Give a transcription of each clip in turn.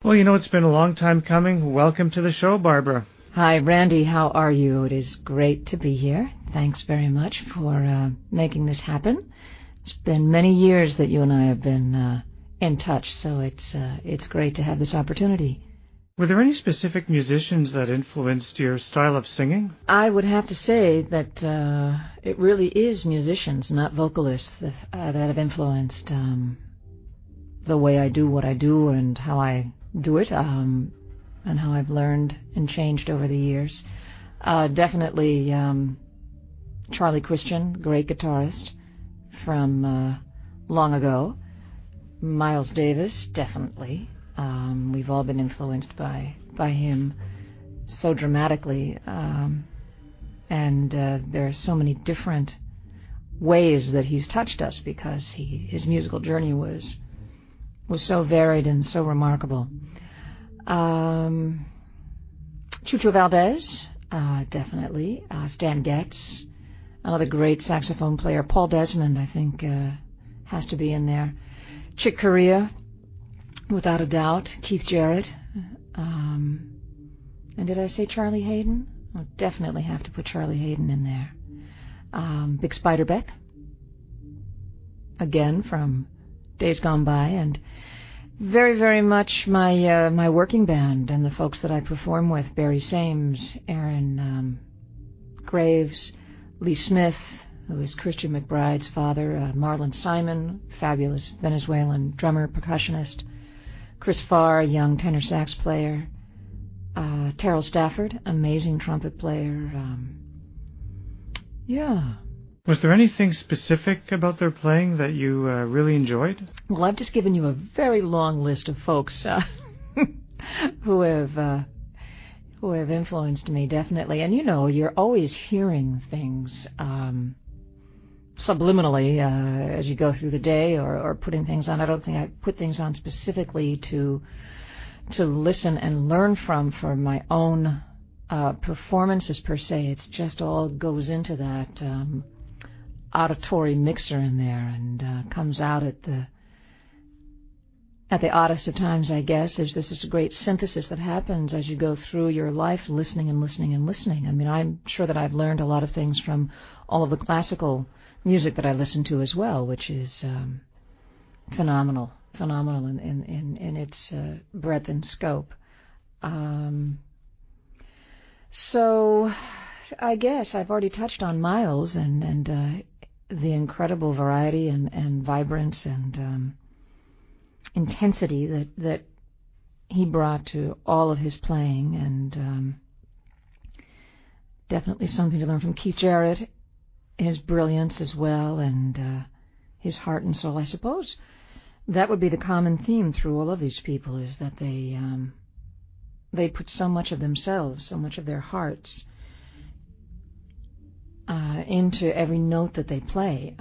Well, it's been a long time coming. Welcome to the show, Barbara. Hi, Randy. How are you? It is great to be here. Thanks very much for making this happen. It's been many years that you and I have been in touch, so it's great to have this opportunity. Were there any specific musicians that influenced your style of singing? I would have to say that it really is musicians, not vocalists, that have influenced the way I do what I do and how I do it, and how I've learned and changed over the years. Definitely Charlie Christian, great guitarist from long ago. Miles Davis, definitely. We've all been influenced by him so dramatically, and there are so many different ways that he's touched us because his musical journey was so varied and so remarkable. Chucho Valdez, definitely. Stan Getz, another great saxophone player. Paul Desmond, I think, has to be in there. Chick Corea, without a doubt. Keith Jarrett. And did I say Charlie Haden? I'll definitely have to put Charlie Haden in there. Big Spiderbeck, again from days gone by, and very, very much my working band and the folks that I perform with: Barry Sames, Aaron Graves, Lee Smith, who is Christian McBride's father, Marlon Simon, fabulous Venezuelan drummer, percussionist, Chris Farr, young tenor sax player, Terrell Stafford, amazing trumpet player. Was there anything specific about their playing that you really enjoyed? Well, I've just given you a very long list of folks who have influenced me, definitely. And you're always hearing things subliminally as you go through the day, or putting things on. I don't think I put things on specifically to listen and learn from for my own performances per se. It's just all goes into that auditory mixer in there, and comes out at the oddest of times, I guess. There's this great synthesis that happens as you go through your life, listening and listening and listening. I mean, I'm sure that I've learned a lot of things from all of the classical music that I listen to as well, which is phenomenal in its breadth and scope. So I guess I've already touched on Miles and the incredible variety and vibrance and intensity that he brought to all of his playing, and definitely something to learn from Keith Jarrett, his brilliance as well, and his heart and soul. I suppose that would be the common theme through all of these people, is that they put so much of themselves, so much of their hearts into every note that they play,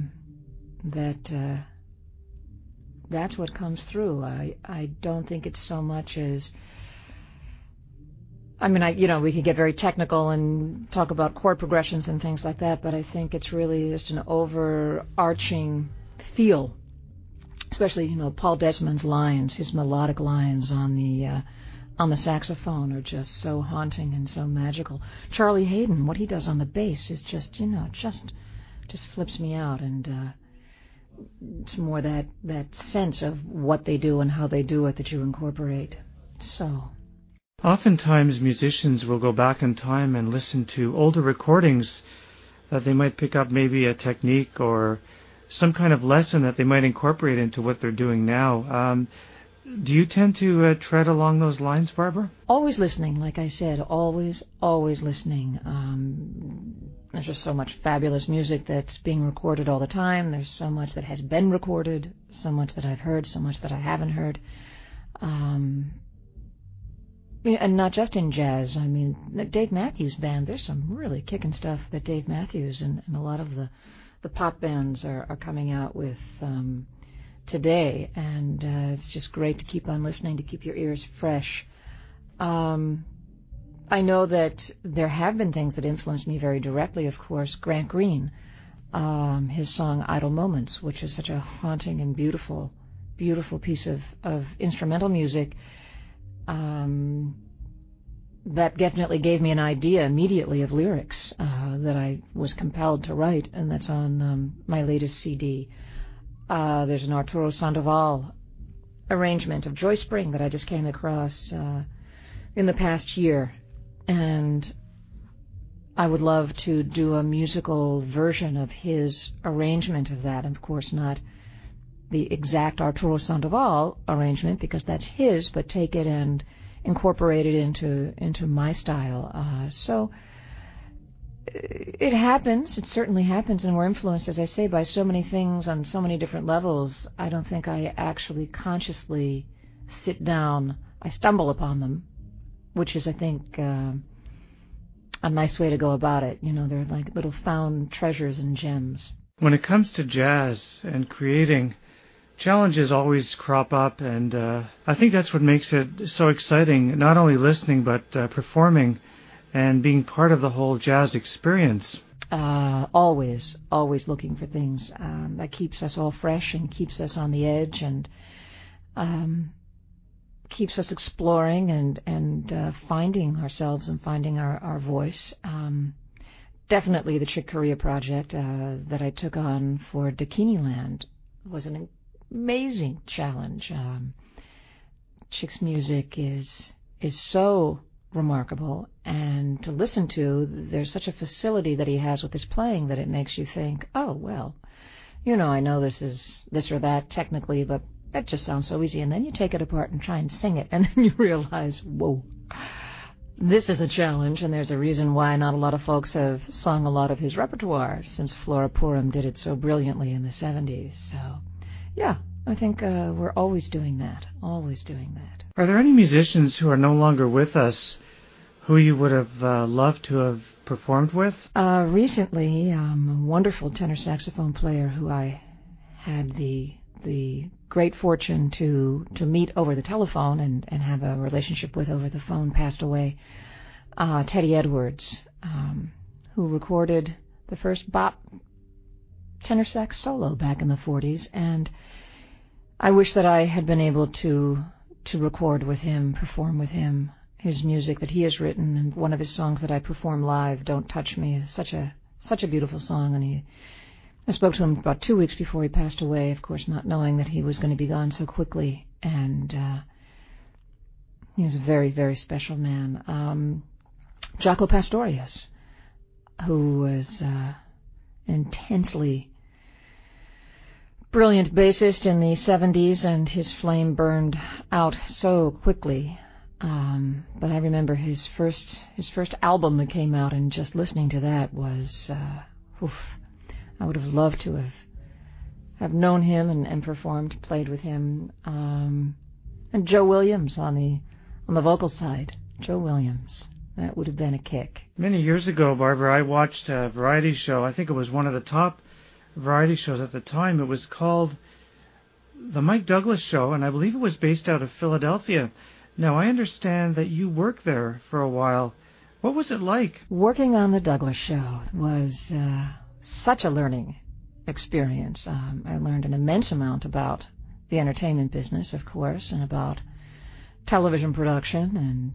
that's what comes through. I don't think it's so much as, we could get very technical and talk about chord progressions and things like that, but I think it's really just an overarching feel, especially, Paul Desmond's lines, his melodic lines on the saxophone are just so haunting and so magical. Charlie Haden, what he does on the bass is just flips me out, and it's more that sense of what they do and how they do it that you incorporate. So, oftentimes musicians will go back in time and listen to older recordings that they might pick up maybe a technique or some kind of lesson that they might incorporate into what they're doing now. Do you tend to tread along those lines, Barbara? Always listening, like I said, always listening. There's just so much fabulous music that's being recorded all the time. There's so much that has been recorded, so much that I've heard, so much that I haven't heard. And not just in jazz. I mean, the Dave Matthews Band, there's some really kicking stuff that Dave Matthews and a lot of the pop bands are coming out with today, and it's just great to keep on listening, to keep your ears fresh. I know that there have been things that influenced me very directly, of course. Grant Green, his song Idle Moments, which is such a haunting and beautiful piece of instrumental music that definitely gave me an idea immediately of lyrics that I was compelled to write, and that's on my latest CD. There's an Arturo Sandoval arrangement of Joy Spring that I just came across in the past year, and I would love to do a musical version of his arrangement of that. Of course, not the exact Arturo Sandoval arrangement, because that's his, but take it and incorporate it into my style. So it happens. It certainly happens, and we're influenced, as I say, by so many things on so many different levels. I don't think I actually consciously sit down. I stumble upon them, which is, I think, a nice way to go about it. You know, they're like little found treasures and gems. When it comes to jazz and creating, challenges always crop up, and I think that's what makes it so exciting, not only listening, but performing and being part of the whole jazz experience. Always looking for things that keeps us all fresh and keeps us on the edge and keeps us exploring and finding ourselves and finding our voice. Definitely the Chick Corea project that I took on for Dakini Land was an amazing challenge. Chick's music is so remarkable, and to listen to, there's such a facility that he has with his playing that it makes you think, oh, well, you know, I know this is this or that technically, but that just sounds so easy. And then you take it apart and try and sing it, and then you realize, whoa, this is a challenge, and there's a reason why not a lot of folks have sung a lot of his repertoire, since Flora Purim did it so brilliantly in the 70s. So, yeah, I think we're always doing that, always doing that. Are there any musicians who are no longer with us who you would have loved to have performed with? Recently, a wonderful tenor saxophone player who I had the great fortune to meet over the telephone and have a relationship with over the phone passed away. Teddy Edwards, who recorded the first bop tenor sax solo back in the 40s, and I wish that I had been able to record with him, perform with him, his music that he has written, and one of his songs that I perform live, Don't Touch Me, is such a beautiful song, and I spoke to him about 2 weeks before he passed away, of course not knowing that he was going to be gone so quickly, and he was a very, very special man. Jaco Pastorius, who was intensely brilliant bassist in the 70s, and his flame burned out so quickly. But I remember his first album that came out, and just listening to that was, I would have loved to have known him and performed, played with him. And Joe Williams on the vocal side. Joe Williams. That would have been a kick. Many years ago, Barbara, I watched a variety show. I think it was one of the top variety shows at the time. It was called The Mike Douglas Show, and I believe it was based out of Philadelphia. Now, I understand that you worked there for a while. What was it like? Working on The Douglas Show was such a learning experience. I learned an immense amount about the entertainment business, of course, and about television production,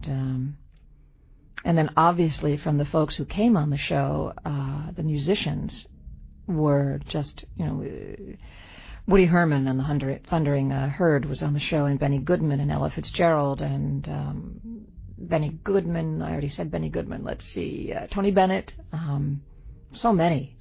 and then obviously from the folks who came on the show, the musicians were just, you know, Woody Herman and the Thundering Herd was on the show, and Benny Goodman and Ella Fitzgerald, and Benny Goodman, I already said Benny Goodman, let's see, Tony Bennett, so many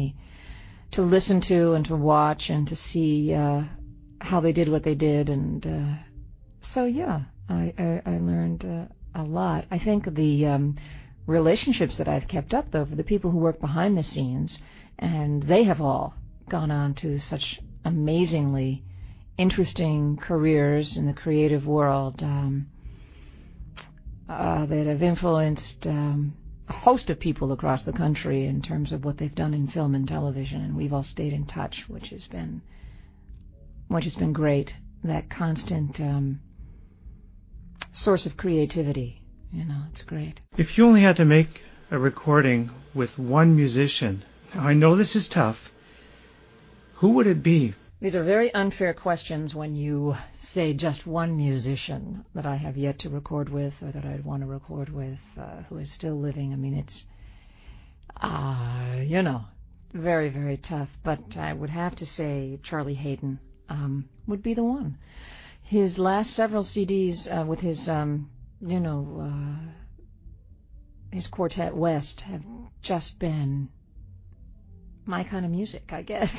to listen to and to watch and to see how they did what they did, and so yeah, I learned a lot. I think the relationships that I've kept up, though, for the people who work behind the scenes, and they have all gone on to such amazingly interesting careers in the creative world that have influenced a host of people across the country in terms of what they've done in film and television, and we've all stayed in touch, which has been great. That constant source of creativity, you know, it's great. If you only had to make a recording with one musician, now I know this is tough, who would it be? These are very unfair questions when you say just one musician that I have yet to record with or that I'd want to record with who is still living. I mean, it's, very, very tough. But I would have to say Charlie Haden would be the one. His last several CDs with his, his Quartet West have just been my kind of music, I guess.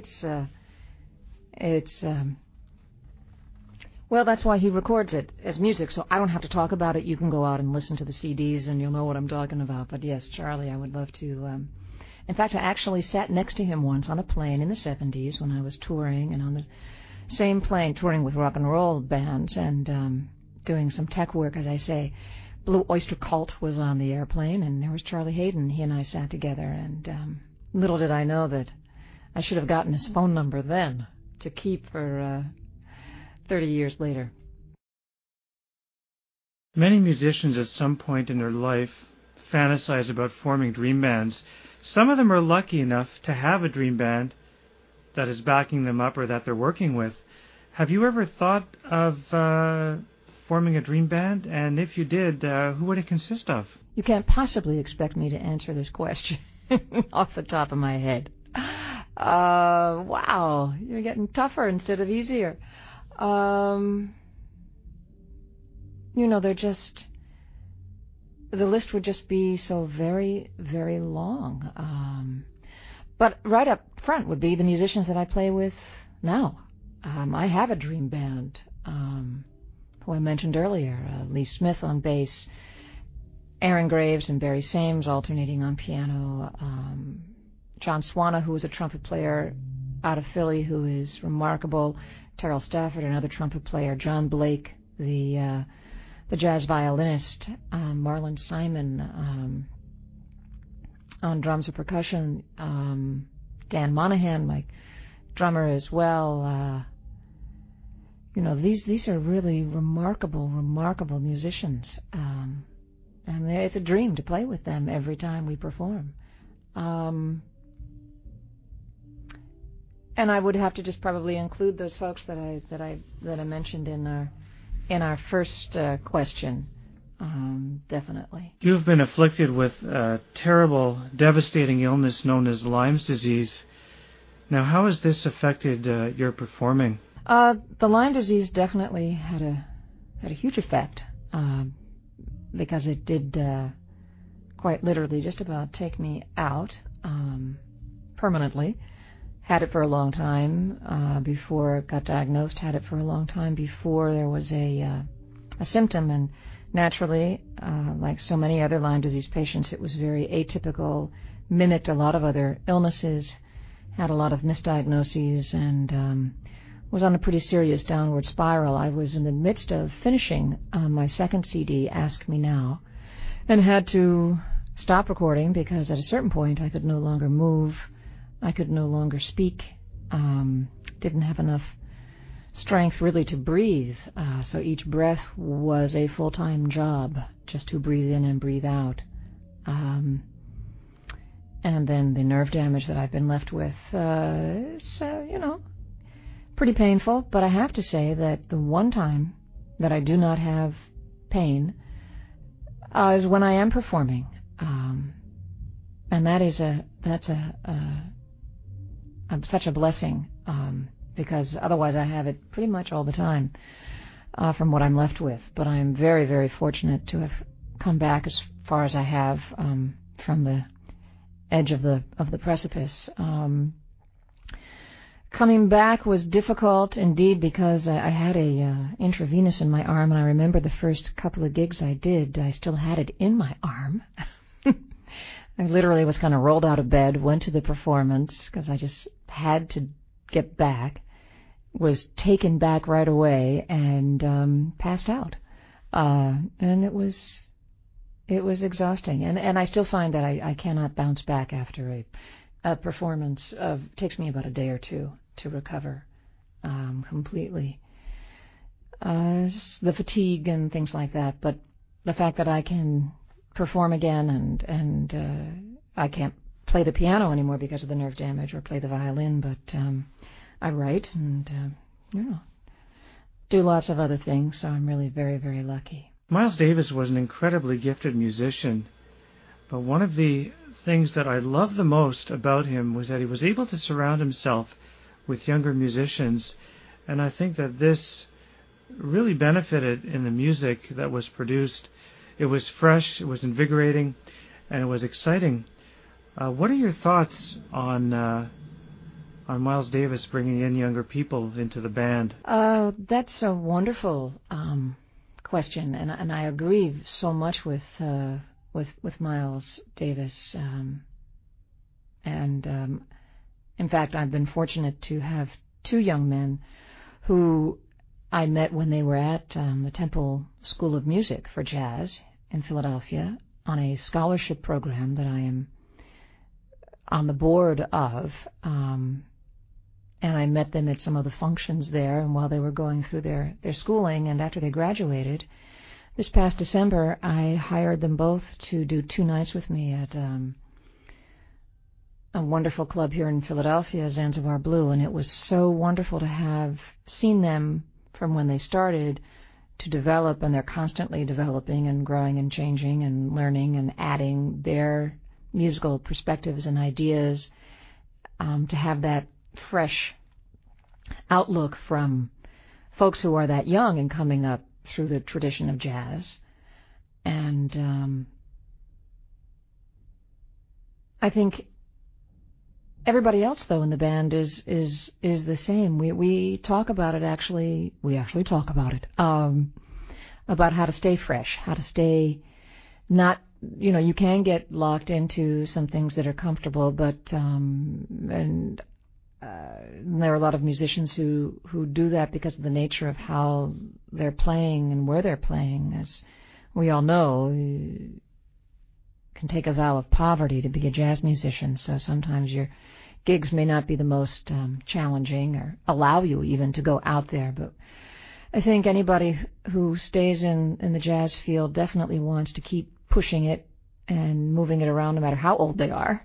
Well, that's why he records it as music, so I don't have to talk about it. You can go out and listen to the CDs, and you'll know what I'm talking about. But yes, Charlie, I would love to. In fact, I actually sat next to him once on a plane in the 70s when I was touring, and on the same plane, touring with rock and roll bands and doing some tech work, as I say. Blue Oyster Cult was on the airplane, and there was Charlie Haden. He and I sat together, and little did I know that I should have gotten his phone number then to keep for 30 years later. Many musicians at some point in their life fantasize about forming dream bands. Some of them are lucky enough to have a dream band that is backing them up or that they're working with. Have you ever thought of forming a dream band? And if you did, who would it consist of? You can't possibly expect me to answer this question off the top of my head. Wow, you're getting tougher instead of easier. They're just, the list would just be so very, very long. But right up front would be the musicians that I play with now. I have a dream band, who I mentioned earlier, Lee Smith on bass, Aaron Graves and Barry Sames alternating on piano, John Swana, who is a trumpet player out of Philly, who is remarkable, Terrell Stafford, another trumpet player, John Blake, the jazz violinist, Marlon Simon on drums and percussion, Dan Monahan, my drummer as well. These are really remarkable musicians, and it's a dream to play with them every time we perform. And I would have to just probably include those folks that I mentioned in our first question. Definitely. You've been afflicted with a terrible, devastating illness known as Lyme's disease. Now, how has this affected your performing? The Lyme disease definitely had a huge effect because it did quite literally just about take me out permanently. Had it for a long time before it got diagnosed. Had it for a long time before there was a symptom. And naturally, like so many other Lyme disease patients, it was very atypical, mimicked a lot of other illnesses, had a lot of misdiagnoses, and was on a pretty serious downward spiral. I was in the midst of finishing my second CD, Ask Me Now, and had to stop recording because at a certain point I could no longer move. I could no longer speak, didn't have enough strength really to breathe, so each breath was a full-time job, just to breathe in and breathe out. And then the nerve damage that I've been left with is, pretty painful, but I have to say that the one time that I do not have pain is when I am performing, and that's such a blessing, because otherwise I have it pretty much all the time from what I'm left with. But I'm very, very fortunate to have come back as far as I have from the edge of the precipice. Coming back was difficult indeed because I had a intravenous in my arm, and I remember the first couple of gigs I did, I still had it in my arm. I literally was kind of rolled out of bed, went to the performance because I just had to get back, was taken back right away, and passed out. And it was exhausting. And I still find that I cannot bounce back after a performance. Takes me about a day or two to recover completely. Just the fatigue and things like that. But the fact that I can perform again and I can't play the piano anymore because of the nerve damage or play the violin, but I write and, do lots of other things, so I'm really very, very lucky. Miles Davis was an incredibly gifted musician, but one of the things that I love the most about him was that he was able to surround himself with younger musicians, and I think that this really benefited in the music that was produced. It was fresh, it was invigorating, and it was exciting. What are your thoughts on Miles Davis bringing in younger people into the band? That's a wonderful question, and I agree so much with Miles Davis. In fact, I've been fortunate to have two young men who I met when they were at the Temple School of Music for Jazz in Philadelphia on a scholarship program that I am on the board of. And I met them at some of the functions there, and while they were going through their schooling, and after they graduated, this past December, I hired them both to do 2 nights with me at a wonderful club here in Philadelphia, Zanzibar Blue, and it was so wonderful to have seen them from when they started to develop, and they're constantly developing and growing and changing and learning and adding their musical perspectives and ideas, to have that fresh outlook from folks who are that young and coming up through the tradition of jazz. And I think everybody else, though, in the band is the same. We talk about it, actually. We actually talk about it, about how to stay fresh, how to stay not, you can get locked into some things that are comfortable, but there are a lot of musicians who do that because of the nature of how they're playing and where they're playing. As we all know, it can take a vow of poverty to be a jazz musician, so sometimes your gigs may not be the most challenging or allow you even to go out there. But I think anybody who stays in the jazz field definitely wants to keep pushing it and moving it around no matter how old they are.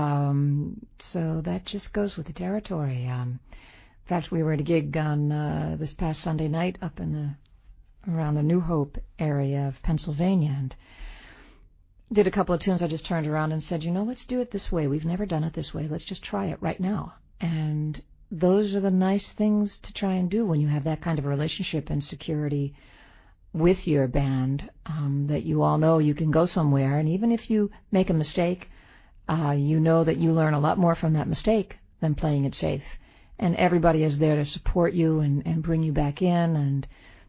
So that just goes with the territory. In fact, we were at a gig on this past Sunday night up around the New Hope area of Pennsylvania, and did a couple of tunes. I just turned around and said, let's do it this way. We've never done it this way. Let's just try it right now. And those are the nice things to try and do when you have that kind of a relationship and security with your band, that you all know you can go somewhere, and even if you make a mistake, you know that you learn a lot more from that mistake than playing it safe. And everybody is there to support you and bring you back in, and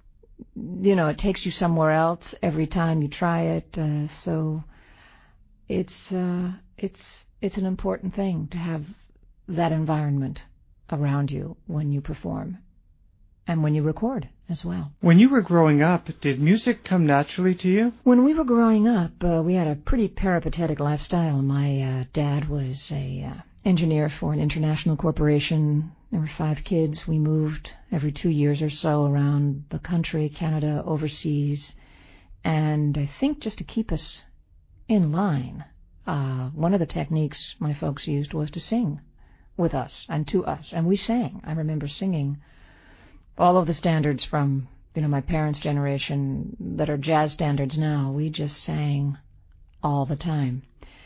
it takes you somewhere else every time you try it. So it's an important thing to have that environment around you when you perform and when you record as well. When you were growing up, did music come naturally to you? When we were growing up, we had a pretty peripatetic lifestyle. My dad was a engineer for an international corporation. There were 5 kids. We moved every 2 years or so around the country, Canada, overseas. And I think just to keep us in line, one of the techniques my folks used was to sing with us and to us. And we sang. I remember singing all of the standards from, my parents' generation that are jazz standards now. We just sang all the time.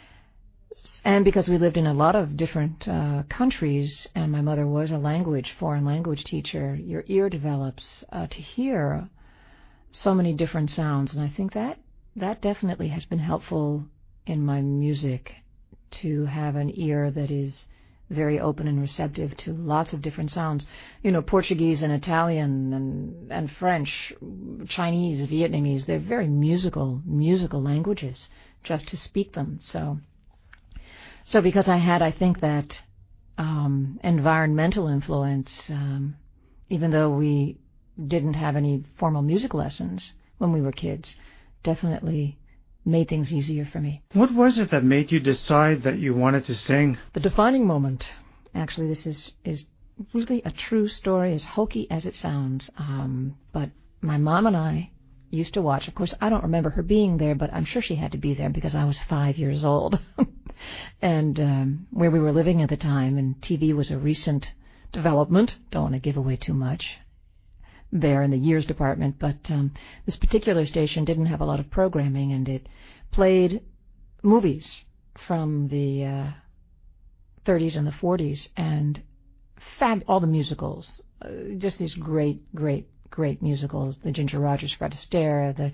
And because we lived in a lot of different countries, and my mother was a foreign language teacher, your ear develops to hear so many different sounds. And I think that definitely has been helpful in my music, to have an ear that is very open and receptive to lots of different sounds. Portuguese and Italian and French, Chinese, Vietnamese, they're very musical languages, just to speak them. So because I think that environmental influence, even though we didn't have any formal music lessons when we were kids, definitely made things easier for me. What was it that made you decide that you wanted to sing? The defining moment, actually, this is really a true story, as hokey as it sounds, but my mom and I used to watch. Of course, I don't remember her being there, but I'm sure she had to be there because I was 5 years old. And where we were living at the time, and TV was a recent development. Don't want to give away too much there in the years department, but this particular station didn't have a lot of programming, and it played movies from the 30s and the 40s, and all the musicals, just these great musicals, the Ginger Rogers, Fred Astaire, the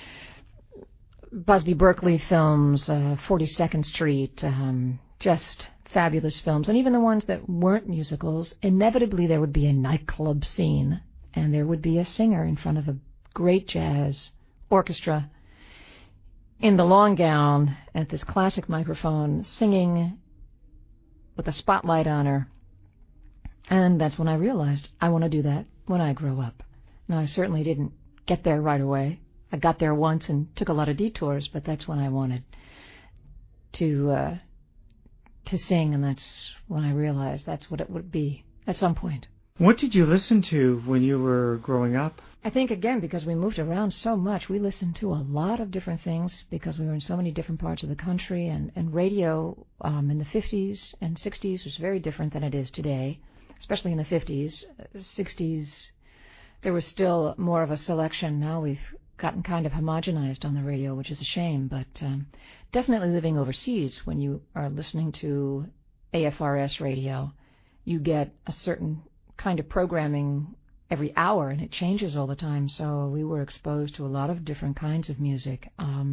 Busby Berkeley films, 42nd Street, just fabulous films. And even the ones that weren't musicals, inevitably there would be a nightclub scene, and there would be a singer in front of a great jazz orchestra in the long gown at this classic microphone, singing with a spotlight on her. And that's when I realized I want to do that when I grow up. Now, I certainly didn't get there right away. I got there once and took a lot of detours, but that's when I wanted to sing, and that's when I realized that's what it would be at some point. What did you listen to when you were growing up? I think, again, because we moved around so much, we listened to a lot of different things because we were in so many different parts of the country, and radio in the 50s and 60s was very different than it is today, especially in the 50s. 60s, there was still more of a selection. Now we've gotten kind of homogenized on the radio, which is a shame, but definitely living overseas, when you are listening to AFRS radio, you get a certain kind of programming every hour, and it changes all the time, so we were exposed to a lot of different kinds of music.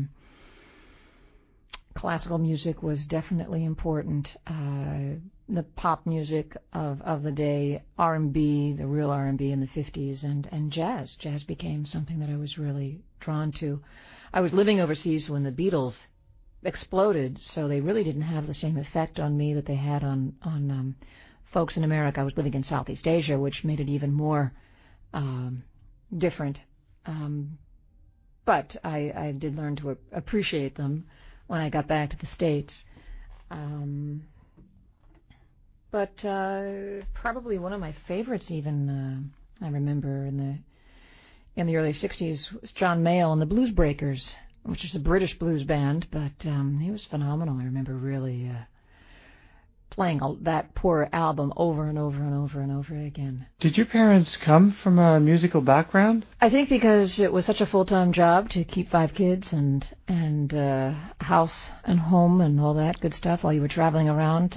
Classical music was definitely important. The pop music of the day, R&B, the real R&B in the 50s, and jazz. Jazz became something that I was really drawn to. I was living overseas when the Beatles exploded, so they really didn't have the same effect on me that they had on folks in America. I was living in Southeast Asia, which made it even more different. But I did learn to appreciate them when I got back to the States. But probably one of my favorites, even I remember in the early '60s, was John Mayall and the Blues Breakers, which is a British blues band. But he was phenomenal. I remember really playing that poor album over and over and over and over again. Did your parents come from a musical background? I think because it was such a full-time job to keep 5 kids and house and home and all that good stuff while you were traveling around.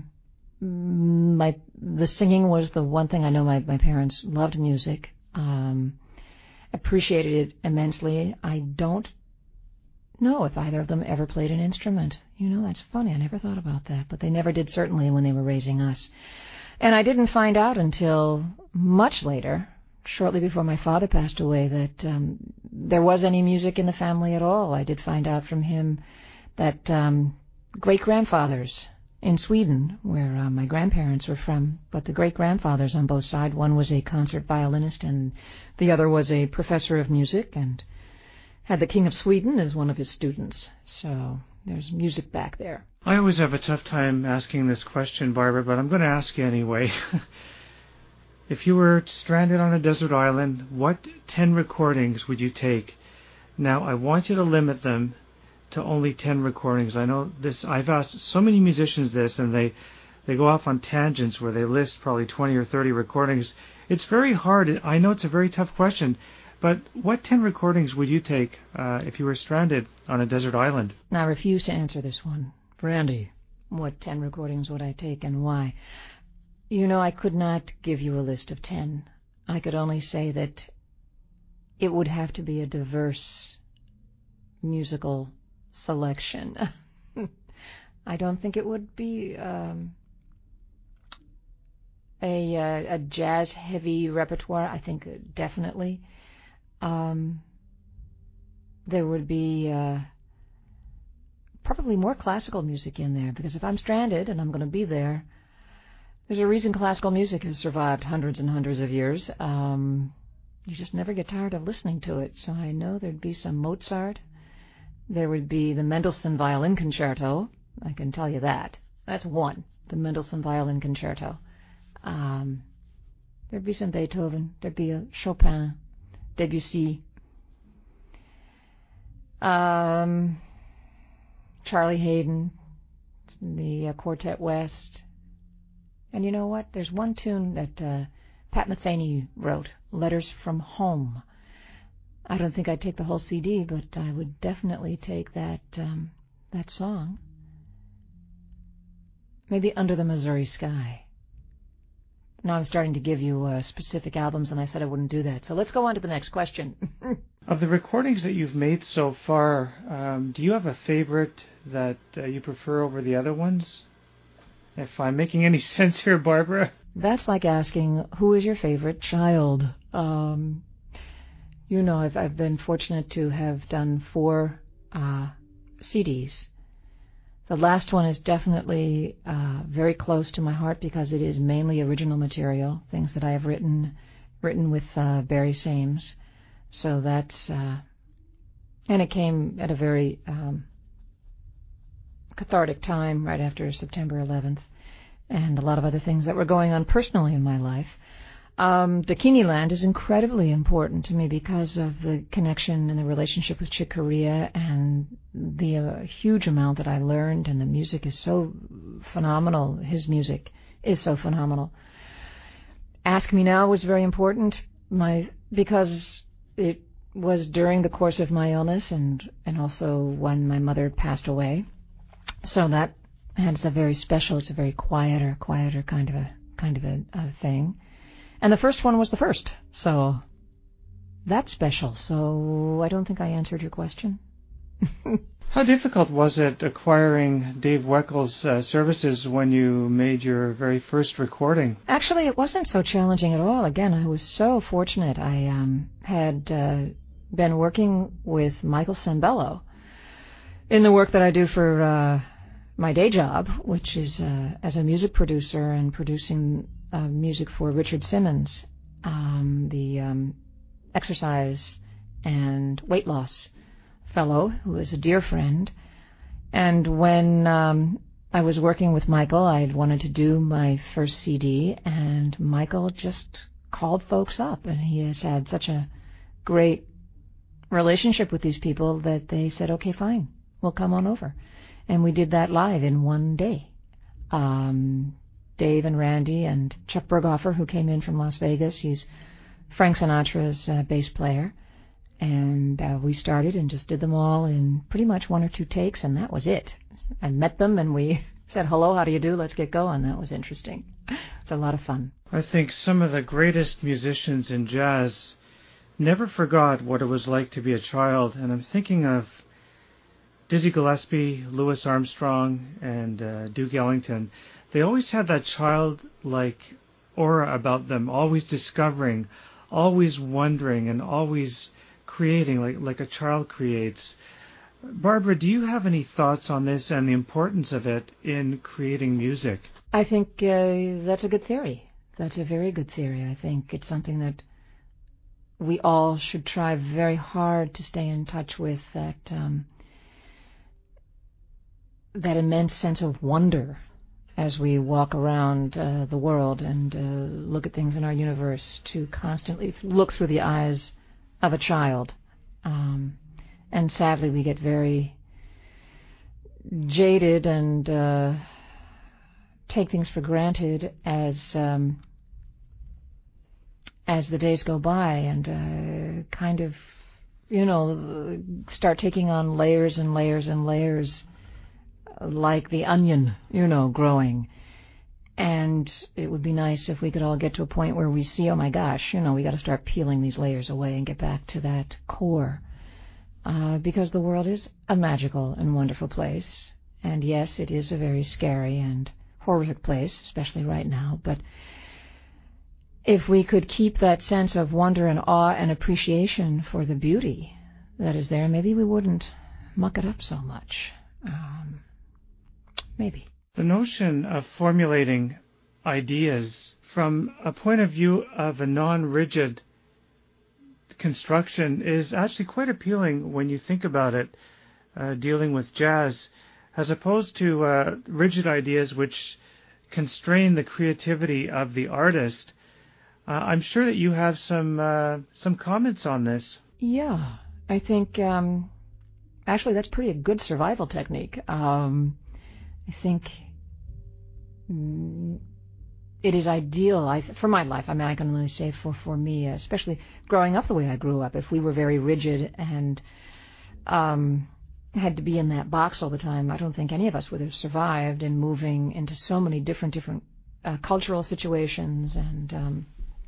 The singing was the one thing. I know my parents loved music, appreciated it immensely. I don't know if either of them ever played an instrument. That's funny. I never thought about that, but they never did, certainly when they were raising us. And I didn't find out until much later, shortly before my father passed away, that there was any music in the family at all. I did find out from him that great-grandfathers in Sweden, where my grandparents were from, but the great-grandfathers on both sides, one was a concert violinist and the other was a professor of music and had the King of Sweden as one of his students. So there's music back there. I always have a tough time asking this question, Barbara, but I'm going to ask you anyway. If you were stranded on a desert island, what 10 recordings would you take? Now, I want you to limit them to only 10 recordings. I know this. I've asked so many musicians this, and they go off on tangents where they list probably 20 or 30 recordings. It's very hard. I know it's a very tough question, but what 10 recordings would you take if you were stranded on a desert island? I refuse to answer this one. Brandy, what 10 recordings would I take and why? I could not give you a list of 10. I could only say that it would have to be a diverse musical selection. I don't think it would be a jazz-heavy repertoire. I think definitely there would be probably more classical music in there, because if I'm stranded and I'm going to be there, there's a reason classical music has survived hundreds and hundreds of years. You just never get tired of listening to it. So I know there'd be some Mozart. There would be the Mendelssohn Violin Concerto. I can tell you that. That's one, the Mendelssohn Violin Concerto. There'd be some Beethoven. There'd be a Chopin, Debussy, Charlie Haydn, the Quartet West, And you know what? There's one tune that Pat Metheny wrote, Letters from Home. I don't think I'd take the whole CD, but I would definitely take that song. Maybe Under the Missouri Sky. Now I'm starting to give you specific albums, and I said I wouldn't do that. So let's go on to the next question. Of the recordings that you've made so far, do you have a favorite that you prefer over the other ones? If I'm making any sense here, Barbara. That's like asking, who is your favorite child? You know, I've been fortunate to have done 4 CDs. The last one is definitely very close to my heart because it is mainly original material, things that I have written with Barry Sames. So that's, and it came at a very cathartic time right after September 11th and a lot of other things that were going on personally in my life. Dakini Land is incredibly important to me because of the connection and the relationship with Chick Corea and the huge amount that I learned, and the music is so phenomenal. His music is so phenomenal. Ask Me Now was very important because it was during the course of my illness and also when my mother passed away. So that has a very special, it's a very quieter kind of a thing. And the first one was the first, so that's special. So I don't think I answered your question. How difficult was it acquiring Dave Weckel's services when you made your very first recording? Actually, it wasn't so challenging at all. Again, I was so fortunate. I had been working with Michael Sembello in the work that I do for my day job, which is as a music producer and producing music for Richard Simmons, the exercise and weight loss fellow, who is a dear friend. And when I was working with Michael, I'd wanted to do my first CD, and Michael just called folks up, and he has had such a great relationship with these people that they said, okay, fine, we'll come on over. And we did that live in one day. Dave and Randy and Chuck Berghofer, who came in from Las Vegas. He's Frank Sinatra's bass player. And we started and just did them all in pretty much 1 or 2 takes, and that was it. I met them, and we said, hello, how do you do? Let's get going. That was interesting. It's a lot of fun. I think some of the greatest musicians in jazz never forgot what it was like to be a child, and I'm thinking of Dizzy Gillespie, Louis Armstrong, and Duke Ellington. They always had that childlike aura about them, always discovering, always wondering, and always creating like a child creates. Barbara, do you have any thoughts on this and the importance of it in creating music? I think that's a good theory. That's a very good theory. I think it's something that we all should try very hard to stay in touch with, that immense sense of wonder as we walk around the world and look at things in our universe, to constantly look through the eyes of a child. And sadly, we get very jaded and take things for granted as the days go by, and kind of, start taking on layers and layers and layers, like the onion, growing. And it would be nice if we could all get to a point where we see, oh my gosh, we got to start peeling these layers away and get back to that core. Because the world is a magical and wonderful place. And yes, it is a very scary and horrific place, especially right now. But if we could keep that sense of wonder and awe and appreciation for the beauty that is there, maybe we wouldn't muck it up so much. Maybe. The notion of formulating ideas from a point of view of a non-rigid construction is actually quite appealing when you think about it, dealing with jazz, as opposed to rigid ideas which constrain the creativity of the artist. I'm sure that you have some comments on this. Yeah, I think actually that's pretty a good survival technique. I think it is ideal for my life. I mean, I can only say for me, especially growing up the way I grew up. If we were very rigid and had to be in that box all the time, I don't think any of us would have survived in moving into so many different cultural situations, and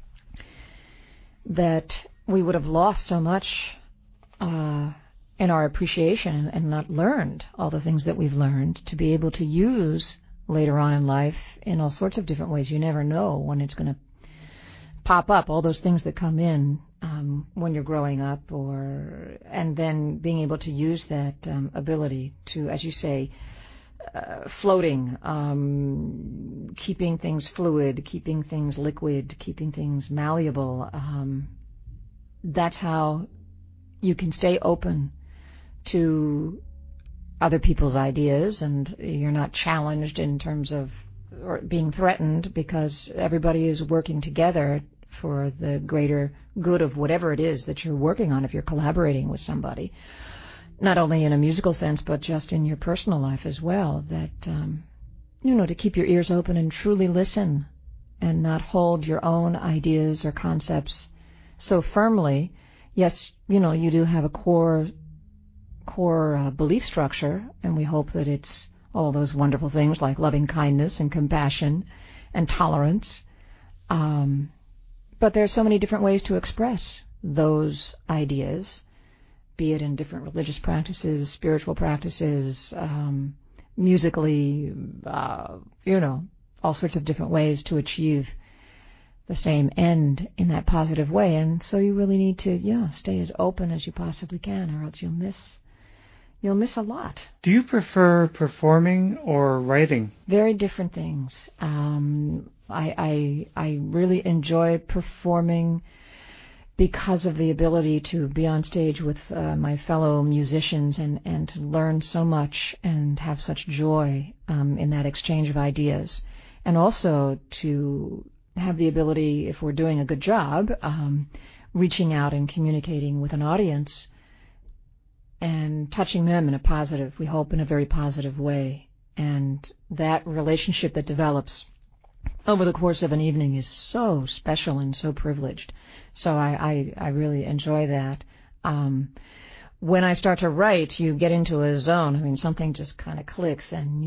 that we would have lost so much in our appreciation and not learned all the things that we've learned to be able to use later on in life in all sorts of different ways. You never know when it's going to pop up, all those things that come in when you're growing up, and then being able to use that ability to, as you say, floating, keeping things fluid, keeping things liquid, keeping things malleable. That's how you can stay open to other people's ideas, and you're not challenged in terms of or being threatened, because everybody is working together for the greater good of whatever it is that you're working on if you're collaborating with somebody, not only in a musical sense but just in your personal life as well, that to keep your ears open and truly listen and not hold your own ideas or concepts so firmly. Yes, you do have a core belief structure, and we hope that it's all those wonderful things like loving kindness and compassion and tolerance. But there are so many different ways to express those ideas, be it in different religious practices, spiritual practices, musically, all sorts of different ways to achieve the same end in that positive way. And so you really need to, stay as open as you possibly can, or else you'll miss a lot. Do you prefer performing or writing? Very different things. I really enjoy performing because of the ability to be on stage with my fellow musicians and to learn so much and have such joy in that exchange of ideas, and also to have the ability, if we're doing a good job, reaching out and communicating with an audience and touching them in a positive, we hope in a very positive way. And that relationship that develops over the course of an evening is so special and so privileged. So I really enjoy that. When I start to write, you get into a zone. I mean, something just kind of clicks, and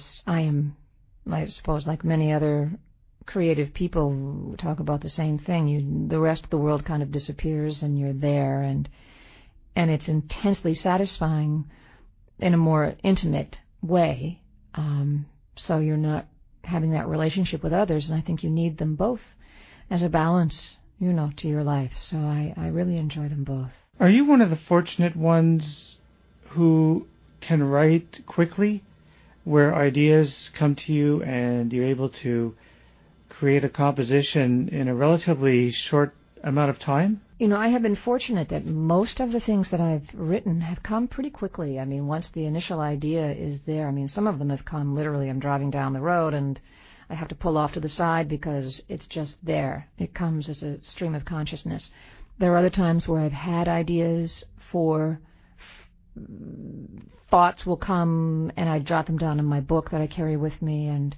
I suppose, like many other creative people who talk about the same thing, the rest of the world kind of disappears, and you're there, and it's intensely satisfying in a more intimate way. So you're not having that relationship with others, and I think you need them both as a balance, to your life. So I really enjoy them both. Are you one of the fortunate ones who can write quickly, where ideas come to you and you're able to create a composition in a relatively short amount of time? I have been fortunate that most of the things that I've written have come pretty quickly. I mean, once the initial idea is there, some of them have come literally. I'm driving down the road and I have to pull off to the side because it's just there. It comes as a stream of consciousness. There are other times where I've had ideas for thoughts will come, and I jot them down in my book that I carry with me, and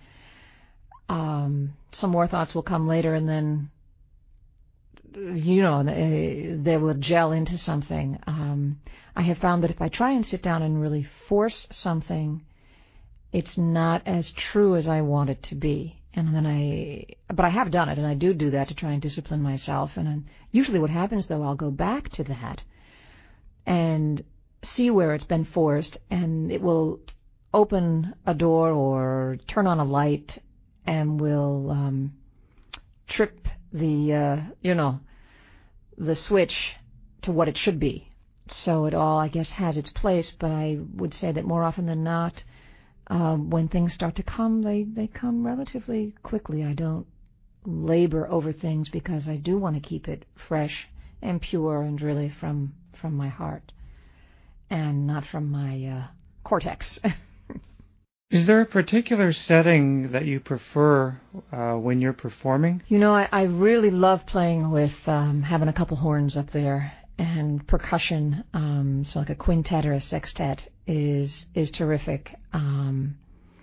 some more thoughts will come later, and then they will gel into something. I have found that if I try and sit down and really force something, it's not as true as I want it to be. But I have done it, and I do that to try and discipline myself. And then usually what happens, though, I'll go back to that and see where it's been forced, and it will open a door or turn on a light and will trip the switch to what it should be. So it all, I guess, has its place, but I would say that more often than not, when things start to come, they come relatively quickly. I don't labor over things because I do want to keep it fresh and pure and really from my heart and not from my cortex. Is there a particular setting that you prefer when you're performing? I really love playing with having a couple horns up there and percussion. So like a quintet or a sextet is terrific.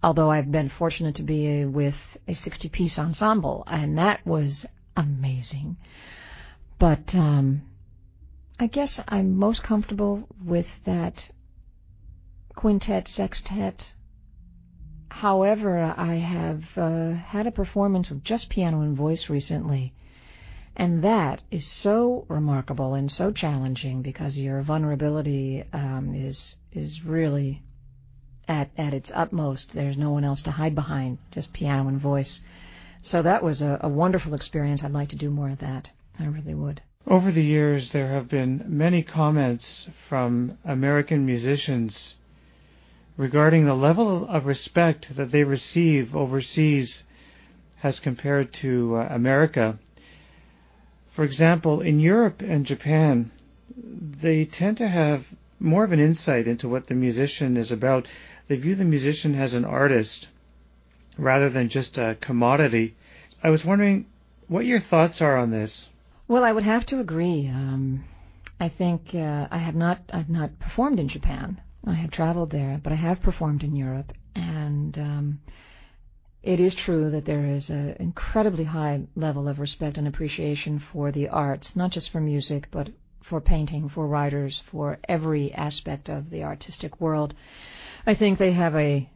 although I've been fortunate to be with a 60-piece ensemble, and that was amazing. But I guess I'm most comfortable with that quintet, sextet. However, I have had a performance with just piano and voice recently, and that is so remarkable and so challenging because your vulnerability is really at its utmost. There's no one else to hide behind, just piano and voice. So that was a wonderful experience. I'd like to do more of that. I really would. Over the years, there have been many comments from American musicians regarding the level of respect that they receive overseas as compared to America. For example, in Europe and Japan, they tend to have more of an insight into what the musician is about. They view the musician as an artist rather than just a commodity. I was wondering what your thoughts are on this. Well, I would have to agree. I think I've not performed in Japan. I have traveled there, but I have performed in Europe, and it is true that there is an incredibly high level of respect and appreciation for the arts, not just for music, but for painting, for writers, for every aspect of the artistic world. I think they have I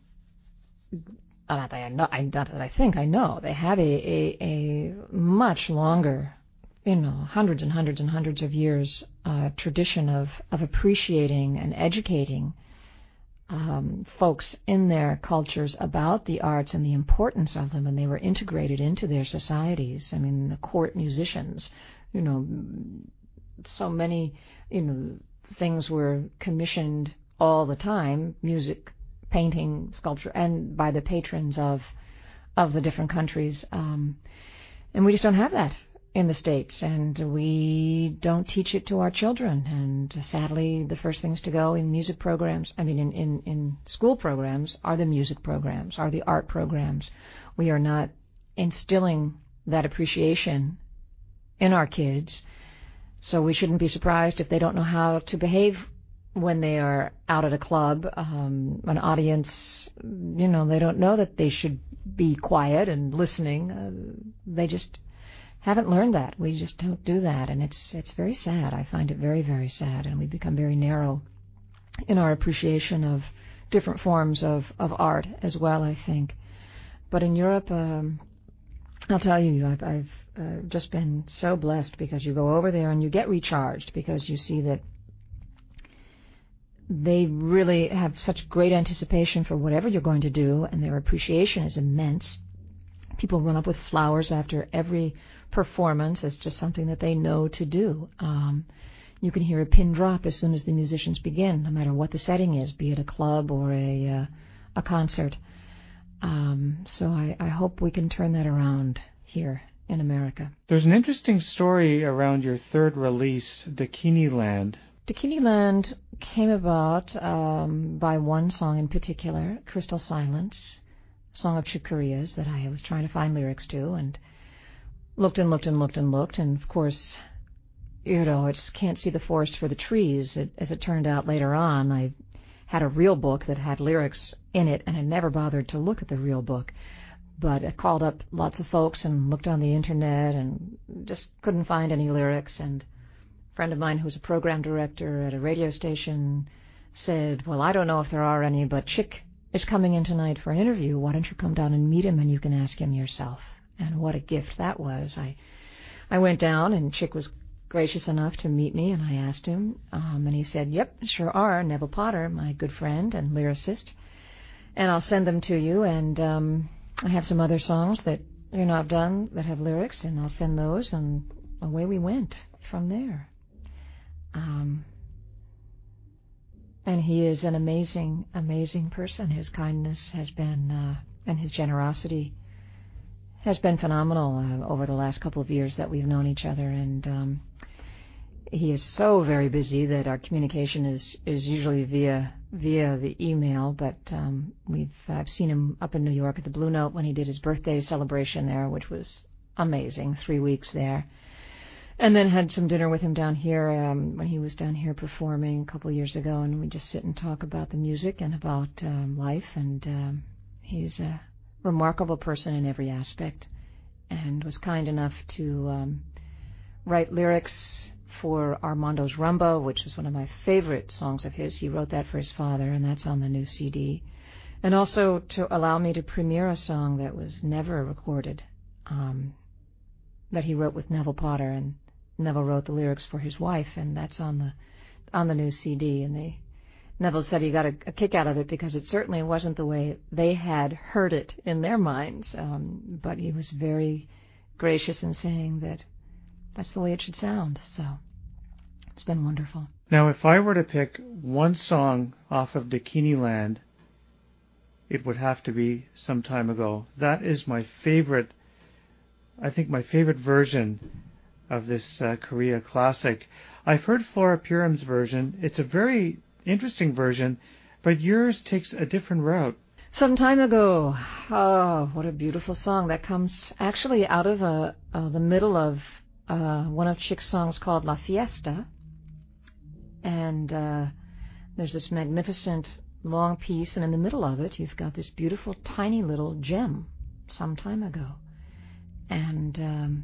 know they have a much longer, hundreds and hundreds and hundreds of years tradition of appreciating and educating folks in their cultures about the arts and the importance of them, and they were integrated into their societies. I mean, the court musicians, so many, things were commissioned all the time, music, painting, sculpture, and by the patrons of the different countries. And we just don't have that in the States, and we don't teach it to our children. And sadly, the first things to go in music programs, in school programs, are the music programs, are the art programs. We are not instilling that appreciation in our kids, so we shouldn't be surprised if they don't know how to behave when they are out at a club, an audience. They don't know that they should be quiet and listening. They just haven't learned that. We just don't do that, and it's very sad. I find it very, very sad, and we become very narrow in our appreciation of different forms of art as well, I think. But in Europe, I'll tell you, I've just been so blessed, because you go over there and you get recharged, because you see that they really have such great anticipation for whatever you're going to do, and their appreciation is immense. People run up with flowers after every performance. It's just something that they know to do. You can hear a pin drop as soon as the musicians begin, no matter what the setting is, be it a club or a concert. So I hope we can turn that around here in America. There's an interesting story around your third release, Dakini Land. Dakini Land came about by one song in particular, Crystal Silence, song of Chick Corea's that I was trying to find lyrics to, and looked and looked and looked and looked, and of course, I just can't see the forest for the trees. As it turned out later on, I had a real book that had lyrics in it, and I never bothered to look at the real book. But I called up lots of folks and looked on the internet and just couldn't find any lyrics. And a friend of mine who's a program director at a radio station said, well, I don't know if there are any, but Chick is coming in tonight for an interview. Why don't you come down and meet him, and you can ask him yourself? And what a gift that was. I went down, and Chick was gracious enough to meet me, and I asked him, and he said, yep, sure are, Neville Potter, my good friend and lyricist, and I'll send them to you, and I have some other songs that I've done that have lyrics, and I'll send those, and away we went from there. And he is an amazing, amazing person. His kindness has been, and his generosity has been phenomenal over the last couple of years that we've known each other, and he is so very busy that our communication is usually via the email, but I've seen him up in New York at the Blue Note when he did his birthday celebration there, which was amazing, 3 weeks there, and then had some dinner with him down here when he was down here performing a couple of years ago, and we just sit and talk about the music and about life, and He's a remarkable person in every aspect, and was kind enough to write lyrics for Armando's Rumba, which was one of my favorite songs of his. He wrote that for his father, and that's on the new CD. And also to allow me to premiere a song that was never recorded, that he wrote with Neville Potter, and Neville wrote the lyrics for his wife, and that's on the new CD. And Neville said he got a kick out of it because it certainly wasn't the way they had heard it in their minds, but he was very gracious in saying that that's the way it should sound. So it's been wonderful. Now, if I were to pick one song off of Dakini Land, it would have to be Some Time Ago. That is my favorite, I think my favorite version of this Korea classic. I've heard Flora Purim's version. It's a very interesting version, but yours takes a different route. Some Time Ago. Oh, what a beautiful song. That comes actually out of the middle of one of Chick's songs called La Fiesta. And there's this magnificent long piece, and in the middle of it you've got this beautiful tiny little gem, Some Time Ago. And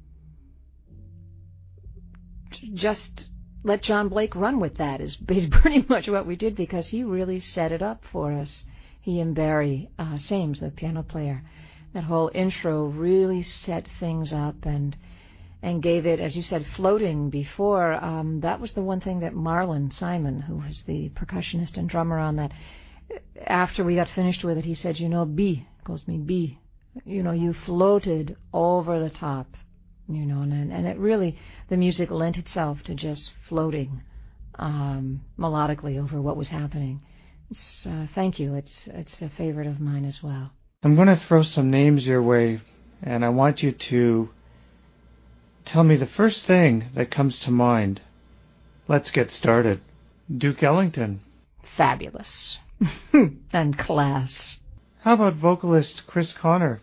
just let John Blake run with that is pretty much what we did, because he really set it up for us. He and Barry Sames, the piano player, that whole intro really set things up and gave it, as you said, floating before. That was the one thing that Marlon Simon, who was the percussionist and drummer on that, after we got finished with it, he said, B, calls me B, you floated over the top, and it really, the music lent itself to just floating melodically over what was happening. Thank you. It's a favorite of mine as well. I'm going to throw some names your way, and I want you to tell me the first thing that comes to mind. Let's get started. Duke Ellington. Fabulous. And class. How about vocalist Chris Connor?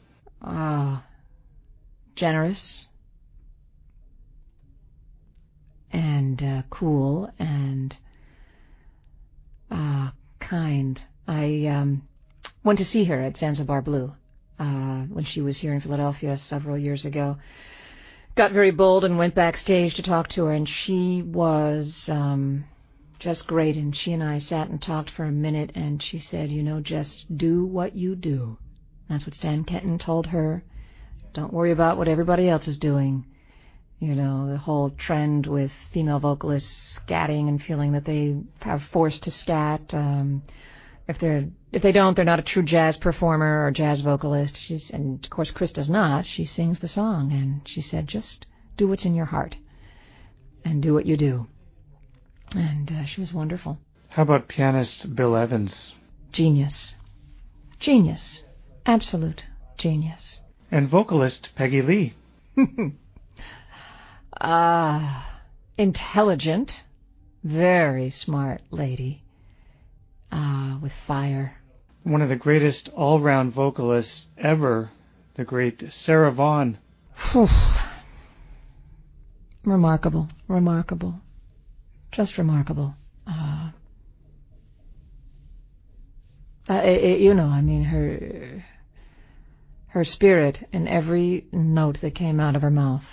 Generous. And cool and kind. I went to see her at Zanzibar Blue when she was here in Philadelphia several years ago. Got very bold and went backstage to talk to her, and she was just great. And she and I sat and talked for a minute, and she said, just do what you do. That's what Stan Kenton told her. Don't worry about what everybody else is doing. The whole trend with female vocalists scatting and feeling that they are forced to scat. If they don't, they're not a true jazz performer or jazz vocalist. And of course Chris does not. She sings the song, and she said, just do what's in your heart and do what you do. And she was wonderful. How about pianist Bill Evans? Genius. Absolute genius. And vocalist Peggy Lee. Intelligent, very smart lady, with fire. One of the greatest all-round vocalists ever, the great Sarah Vaughan. Remarkable. Just remarkable. Her spirit in every note that came out of her mouth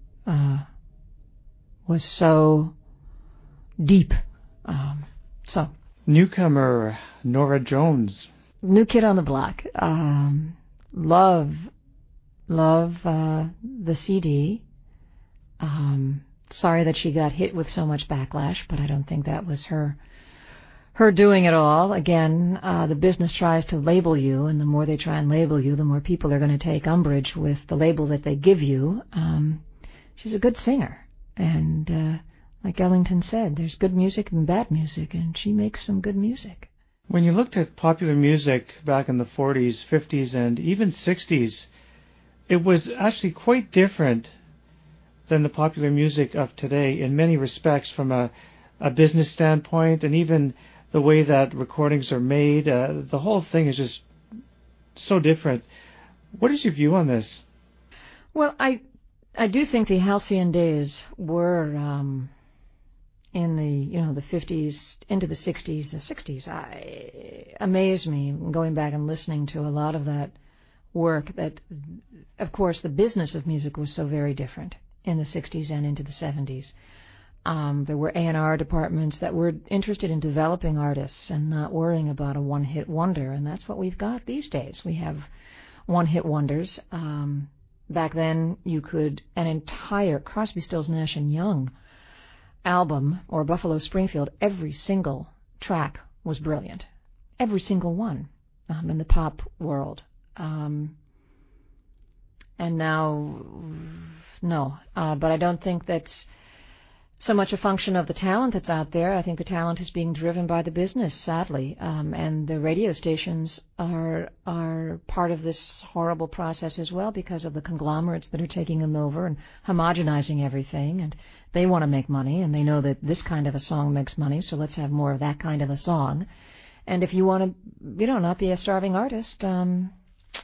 was so deep. Newcomer Nora Jones. New kid on the block. Love the CD. Sorry that she got hit with so much backlash, but I don't think that was her doing it all. Again, the business tries to label you, and the more they try and label you, the more people are going to take umbrage with the label that they give you. She's a good singer, and like Ellington said, there's good music and bad music, and she makes some good music. When you looked at popular music back in the 40s, 50s, and even 60s, it was actually quite different than the popular music of today in many respects, from a business standpoint, and even the way that recordings are made. The whole thing is just so different. What is your view on this? Well, I do think the halcyon days were in the 50s into the 60s. The 60s amazed me going back and listening to a lot of that work. That, of course, the business of music was so very different in the 60s and into the 70s. There were A&R departments that were interested in developing artists and not worrying about a one-hit wonder, and that's what we've got these days. We have one-hit wonders. Back then, you could, an entire Crosby, Stills, Nash & Young album, or Buffalo Springfield, every single track was brilliant. Every single one in the pop world. And now, no. But I don't think that's so much a function of the talent that's out there. I think the talent is being driven by the business, sadly. And the radio stations are part of this horrible process as well, because of the conglomerates that are taking them over and homogenizing everything. And they want to make money, and they know that this kind of a song makes money, so let's have more of that kind of a song. And if you want to, not be a starving artist, that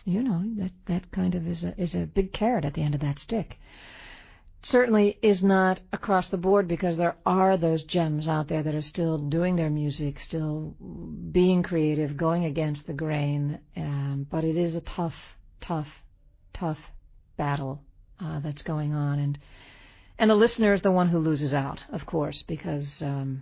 kind of is a big carrot at the end of that stick. Certainly is not across the board, because there are those gems out there that are still doing their music, still being creative, going against the grain. But it is a tough battle that's going on. And the listener is the one who loses out, of course, because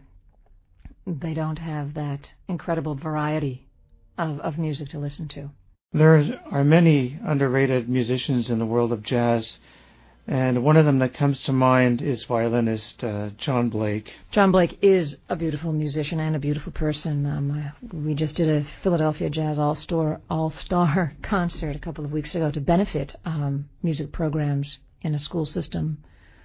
they don't have that incredible variety of music to listen to. There are many underrated musicians in the world of jazz, and one of them that comes to mind is violinist John Blake. John Blake is a beautiful musician and a beautiful person. We just did a Philadelphia Jazz All-Star concert a couple of weeks ago to benefit music programs in a school system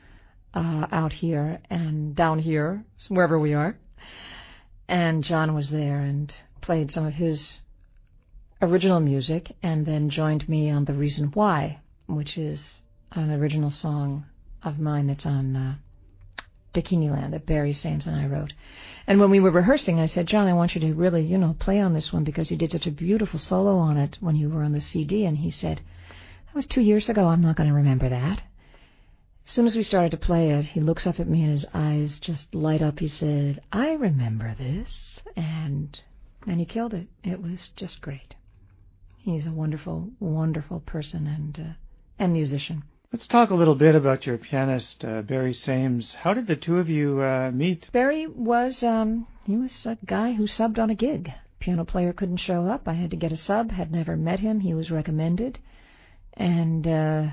out here and down here, wherever we are. And John was there and played some of his original music, and then joined me on The Reason Why, which is an original song of mine that's on Bikini Land that Barry Sames and I wrote. And when we were rehearsing, I said, John, I want you to really, play on this one, because you did such a beautiful solo on it when you were on the CD. And he said, that was 2 years ago, I'm not going to remember that. As soon as we started to play it, he looks up at me and his eyes just light up. He said, I remember this. And he killed it. It was just great. He's a wonderful, wonderful person and musician. Let's talk a little bit about your pianist, Barry Sames. How did the two of you meet? Barry was, he was a guy who subbed on a gig. Piano player couldn't show up. I had to get a sub, had never met him. He was recommended. And,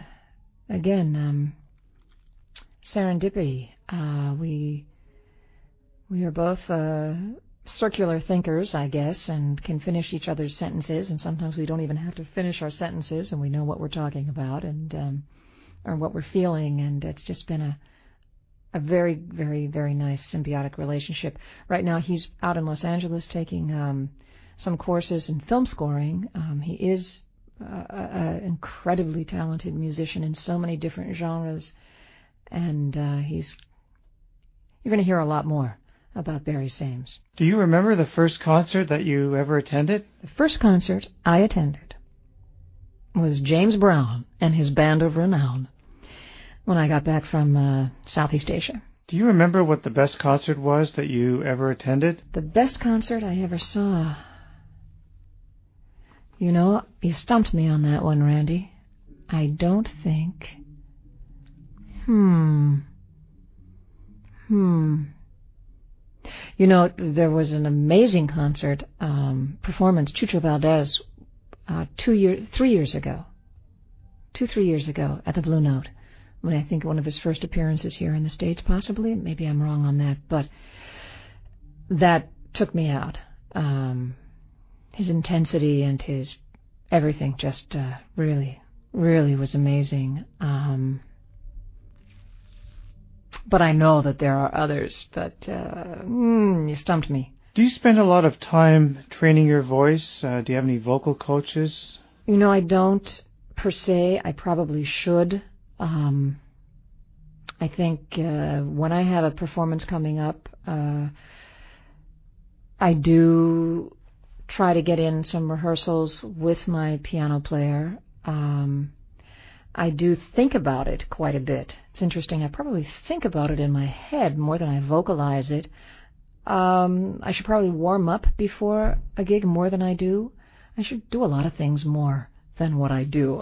again, serendipity. We are both circular thinkers, I guess, and can finish each other's sentences, and sometimes we don't even have to finish our sentences, and we know what we're talking about and or what we're feeling, and it's just been a very, very, very nice symbiotic relationship. Right now he's out in Los Angeles taking some courses in film scoring. He is an incredibly talented musician in so many different genres, and you're going to hear a lot more about Barry Sames. Do you remember the first concert that you ever attended? The first concert I attended was James Brown and his Band of Renown when I got back from Southeast Asia. Do you remember what the best concert was that you ever attended? The best concert I ever saw. You stumped me on that one, Randy. I don't think. There was an amazing concert performance, Chucho Valdez, 3 years ago at the Blue Note, when I think one of his first appearances here in the States, possibly. Maybe I'm wrong on that, but that took me out. His intensity and his everything just really, really was amazing. But I know that there are others, but you stumped me. Do you spend a lot of time training your voice? Do you have any vocal coaches? I don't, per se. I probably should. I think when I have a performance coming up, I do try to get in some rehearsals with my piano player. I do think about it quite a bit. It's interesting. I probably think about it in my head more than I vocalize it. I should probably warm up before a gig more than I do. I should do a lot of things more than what I do.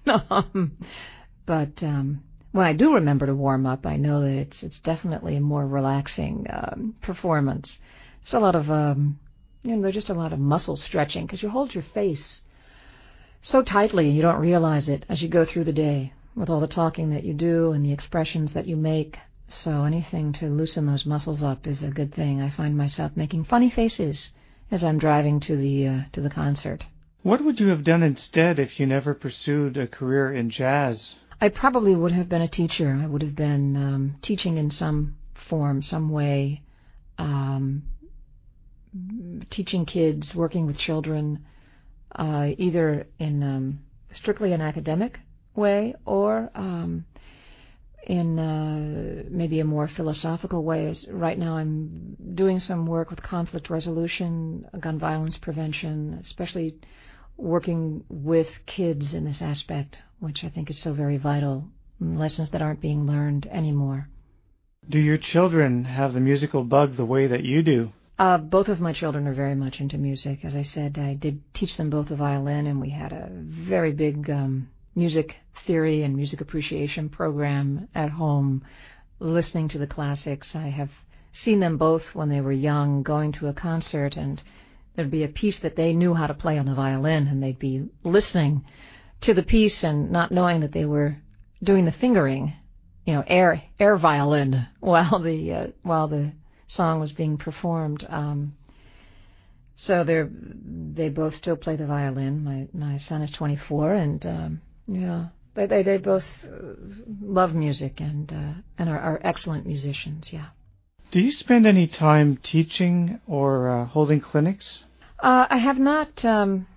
But when I do remember to warm up, I know that it's definitely a more relaxing performance. There's a lot of there's just a lot of muscle stretching because you hold your face so tightly and you don't realize it as you go through the day with all the talking that you do and the expressions that you make. So anything to loosen those muscles up is a good thing. I find myself making funny faces as I'm driving to the concert. What would you have done instead if you never pursued a career in jazz? I probably would have been a teacher. I would have been teaching in some form, some way, teaching kids, working with children, either in strictly an academic way or in maybe a more philosophical way. Right now I'm doing some work with conflict resolution, gun violence prevention, especially working with kids in this aspect, which I think is so very vital, lessons that aren't being learned anymore. Do your children have the musical bug the way that you do? Both of my children are very much into music. As I said, I did teach them both the violin, and we had a very big music theory and music appreciation program at home, listening to the classics. I have seen them both when they were young going to a concert, and there'd be a piece that they knew how to play on the violin, and they'd be listening to the piece and not knowing that they were doing the fingering, air violin while the song was being performed. So they both still play the violin. My son is 24, and they both love music and are excellent musicians. Yeah. Do you spend any time teaching or holding clinics? I have not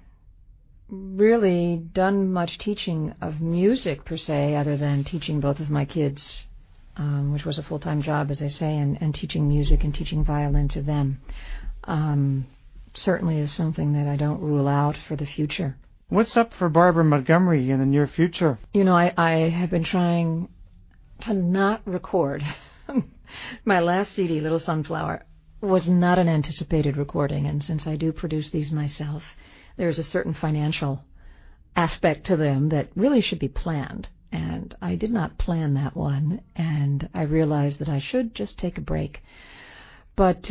really done much teaching of music per se, other than teaching both of my kids, which was a full-time job, as I say, and teaching music and teaching violin to them. Certainly is something that I don't rule out for the future. What's up for Barbara Montgomery in the near future? I have been trying to not record. My last CD, Little Sunflower, was not an anticipated recording, and since I do produce these myself, there's a certain financial aspect to them that really should be planned, and I did not plan that one, and I realized that I should just take a break. But,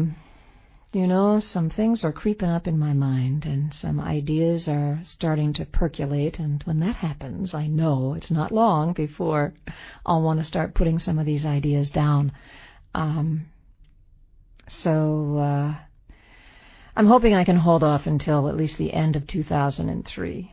some things are creeping up in my mind, and some ideas are starting to percolate, and when that happens, I know it's not long before I'll want to start putting some of these ideas down. So I'm hoping I can hold off until at least the end of 2003.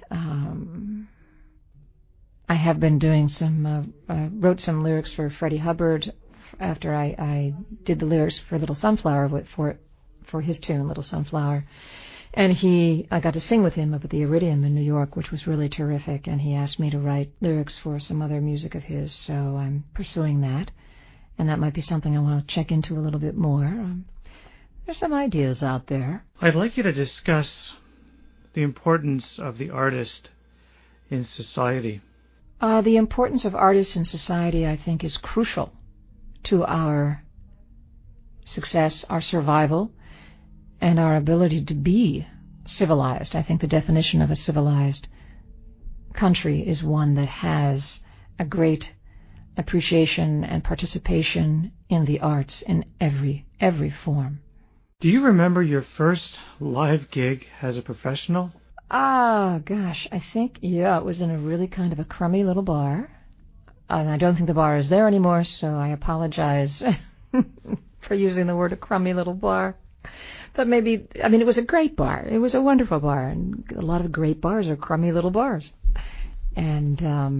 I have been doing wrote some lyrics for Freddie Hubbard after I did the lyrics for Little Sunflower for his tune, Little Sunflower. And I got to sing with him up at the Iridium in New York, which was really terrific, and he asked me to write lyrics for some other music of his, so I'm pursuing that. And that might be something I want to check into a little bit more. There's some ideas out there. I'd like you to discuss the importance of the artist in society. The importance of artists in society, I think, is crucial to our success, our survival, and our ability to be civilized. I think the definition of a civilized country is one that has a great appreciation and participation in the arts in every form. Do you remember your first live gig as a professional? Gosh, I think, it was in a really kind of a crummy little bar. And I don't think the bar is there anymore, so I apologize for using the word a crummy little bar. But it was a great bar. It was a wonderful bar, and a lot of great bars are crummy little bars. And,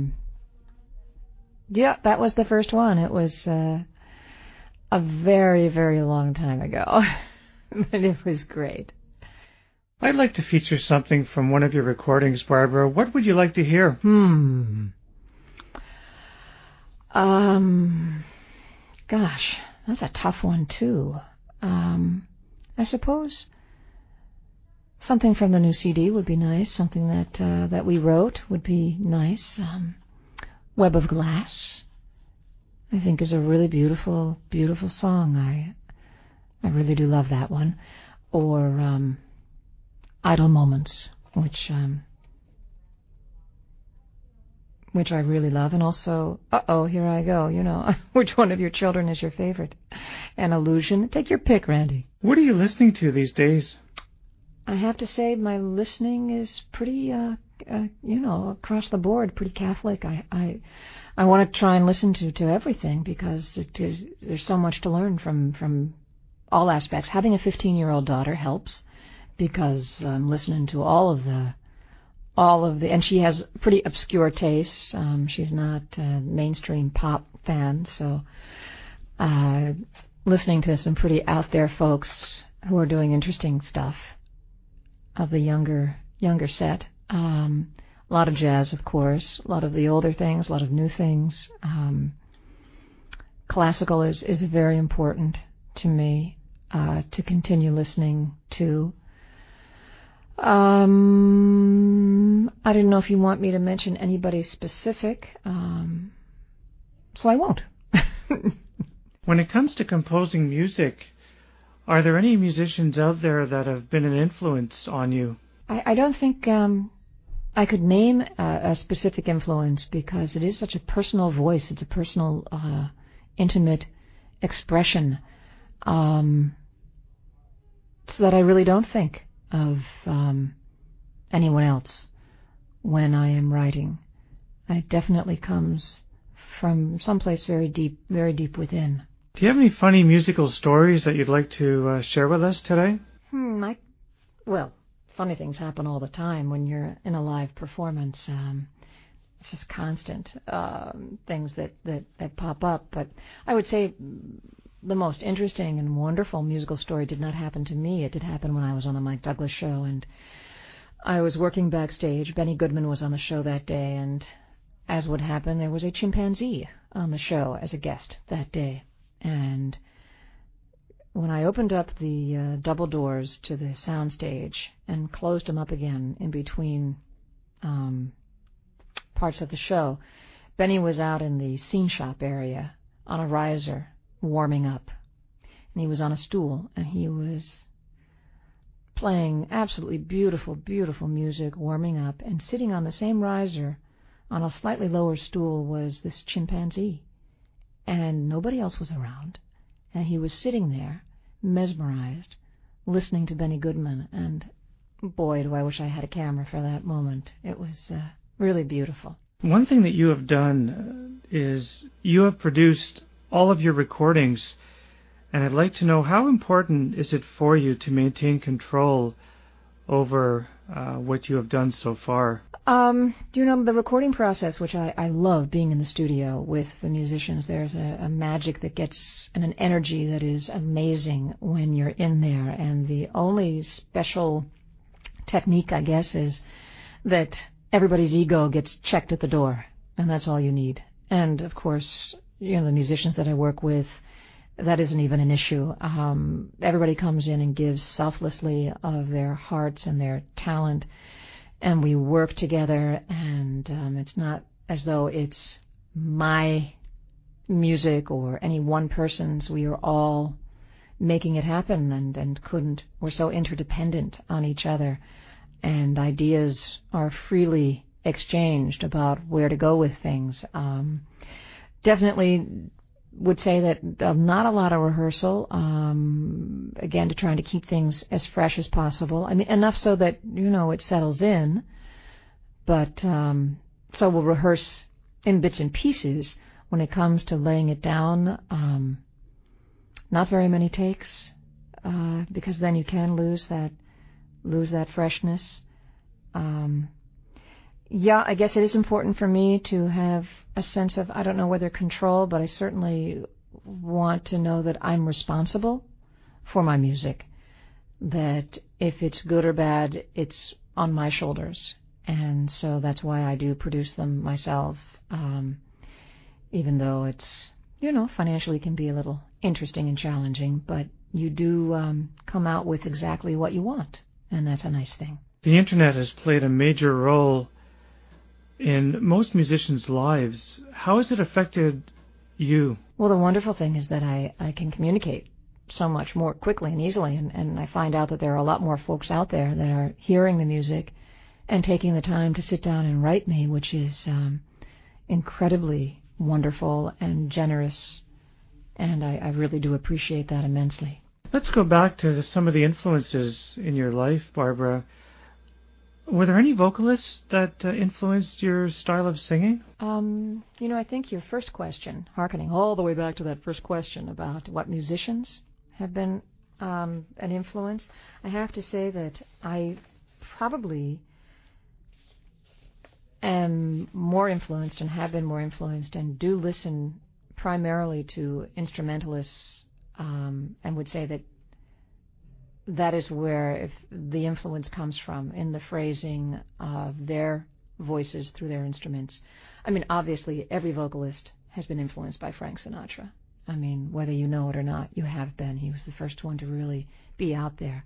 that was the first one. It was a very, very long time ago, but it was great. I'd like to feature something from one of your recordings, Barbara. What would you like to hear? Gosh, that's a tough one, too. I suppose something from the new CD would be nice. Something that we wrote would be nice. Web of Glass, I think, is a really beautiful, beautiful song. I really do love that one. Or Idle Moments, which I really love. And also, here I go, which one of your children is your favorite? An Illusion. Take your pick, Randy. What are you listening to these days? I have to say my listening is pretty, across the board, pretty Catholic. I want to try and listen to everything because there's so much to learn from all aspects. Having a 15-year-old daughter helps because I'm listening to all of the, and she has pretty obscure tastes. She's not a mainstream pop fan, so listening to some pretty out there folks who are doing interesting stuff of the younger set. A lot of jazz, of course, a lot of the older things, a lot of new things. Classical is very important to me to continue listening to. I don't know if you want me to mention anybody specific, so I won't. When it comes to composing music, are there any musicians out there that have been an influence on you? I don't think I could name a specific influence because it is such a personal voice. It's a personal, intimate expression, so that I really don't think of anyone else when I am writing. It definitely comes from someplace very deep within. Do you have any funny musical stories that you'd like to share with us today? Well, funny things happen all the time when you're in a live performance. It's just constant things that pop up. But I would say the most interesting and wonderful musical story did not happen to me. It did happen when I was on the Mike Douglas show, and I was working backstage. Benny Goodman was on the show that day, and as would happen, there was a chimpanzee on the show as a guest that day. And when I opened up the double doors to the soundstage and closed them up again in between parts of the show, Benny was out in the scene shop area on a riser warming up. And he was on a stool, and he was playing absolutely beautiful, beautiful music, warming up, and sitting on the same riser on a slightly lower stool was this chimpanzee. And nobody else was around. And he was sitting there, mesmerized, listening to Benny Goodman. And boy, do I wish I had a camera for that moment. It was really beautiful. One thing that you have done is you have produced all of your recordings, and I'd like to know, how important is it for you to maintain control over what you have done so far? The recording process, which I love being in the studio with the musicians, there's a magic that gets, and an energy that is amazing when you're in there. And the only special technique, I guess, is that everybody's ego gets checked at the door, and that's all you need. And, of course, the musicians that I work with, that isn't even an issue. Everybody comes in and gives selflessly of their hearts and their talent, and we work together, and it's not as though it's my music or any one person's. We are all making it happen, and we're so interdependent on each other, and ideas are freely exchanged about where to go with things. Definitely would say that not a lot of rehearsal, again, to trying to keep things as fresh as possible. I mean, enough so that, it settles in, but so we'll rehearse in bits and pieces. When it comes to laying it down, not very many takes, because then you can lose that freshness. Yeah, I guess it is important for me to have a sense of, I don't know whether control, but I certainly want to know that I'm responsible for my music, that if it's good or bad, it's on my shoulders. And so that's why I do produce them myself, even though it's, financially can be a little interesting and challenging, but you do come out with exactly what you want, and that's a nice thing. The Internet has played a major role in most musicians' lives. How has it affected you? Well, the wonderful thing is that I can communicate so much more quickly and easily, and I find out that there are a lot more folks out there that are hearing the music and taking the time to sit down and write me, which is incredibly wonderful and generous, and I really do appreciate that immensely. Let's go back to some of the influences in your life, Barbara. Were there any vocalists that influenced your style of singing? I think your first question, hearkening all the way back to that first question about what musicians have been an influence, I have to say that I probably am more influenced and have been more influenced and do listen primarily to instrumentalists, and would say that is where if the influence comes from, in the phrasing of their voices through their instruments. I mean, obviously, every vocalist has been influenced by Frank Sinatra. I mean, whether you know it or not, you have been. He was the first one to really be out there.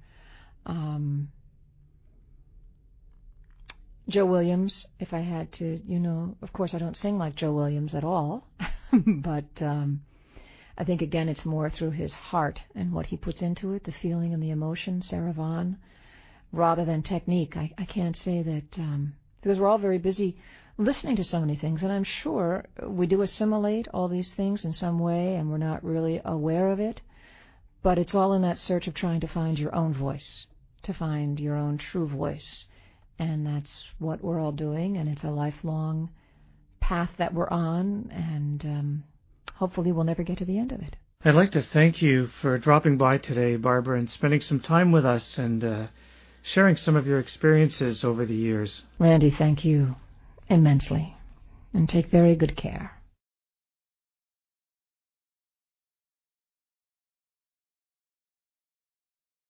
Joe Williams, if I had to, of course I don't sing like Joe Williams at all, but I think, again, it's more through his heart and what he puts into it, the feeling and the emotion, Sarah Vaughan, rather than technique. I can't say that, because we're all very busy listening to so many things, and I'm sure we do assimilate all these things in some way, and we're not really aware of it, but it's all in that search of trying to find your own voice, to find your own true voice, and that's what we're all doing, and it's a lifelong path that we're on, and hopefully we'll never get to the end of it. I'd like to thank you for dropping by today, Barbara, and spending some time with us and sharing some of your experiences over the years. Randy, thank you immensely, and take very good care.